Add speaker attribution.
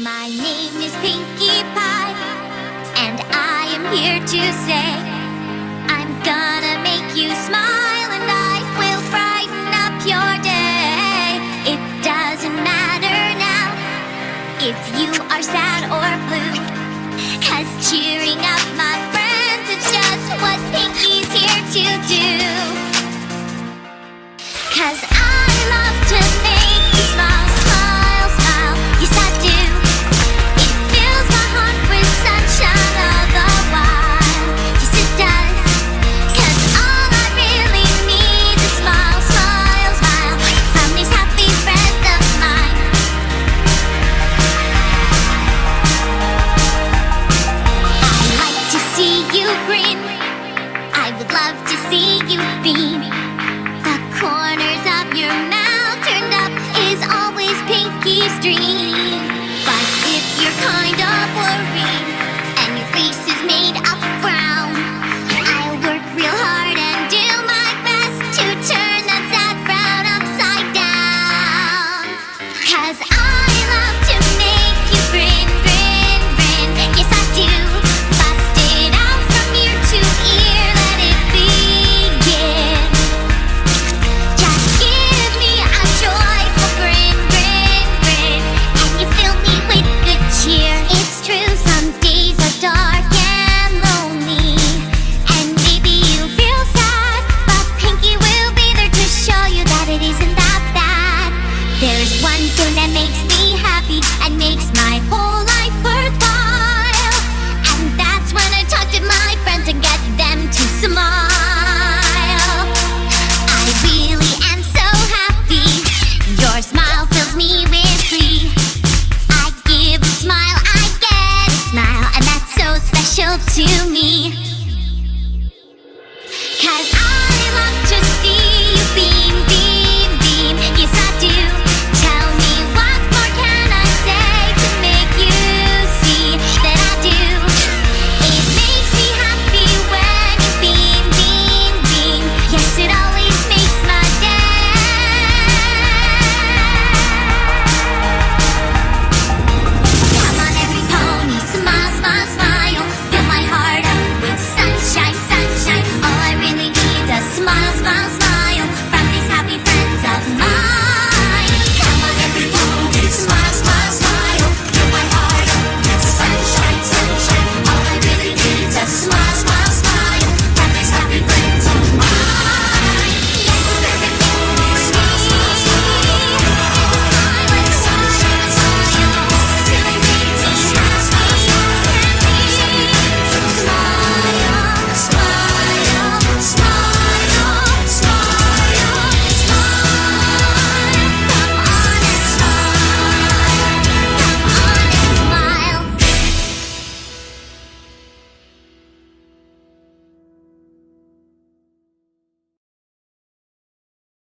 Speaker 1: My name is Pinkie Pie, and I am here to say I'm gonna make you smile, and I will brighten up your day. It doesn't matter now if you are sad or blue, 'cause cheering up my friends is just what Pinkie's here to do. 'Cause I love to make you smile, smile, smile. Yes, I do. It fills my heart with sunshine all the while. Yes, it does. 'Cause all I really need is smile, smile, smile from these happy friends of mine. I like to see you grin. I would love to see you beam. The corners of your mouth turned up is always Pinkie's dream.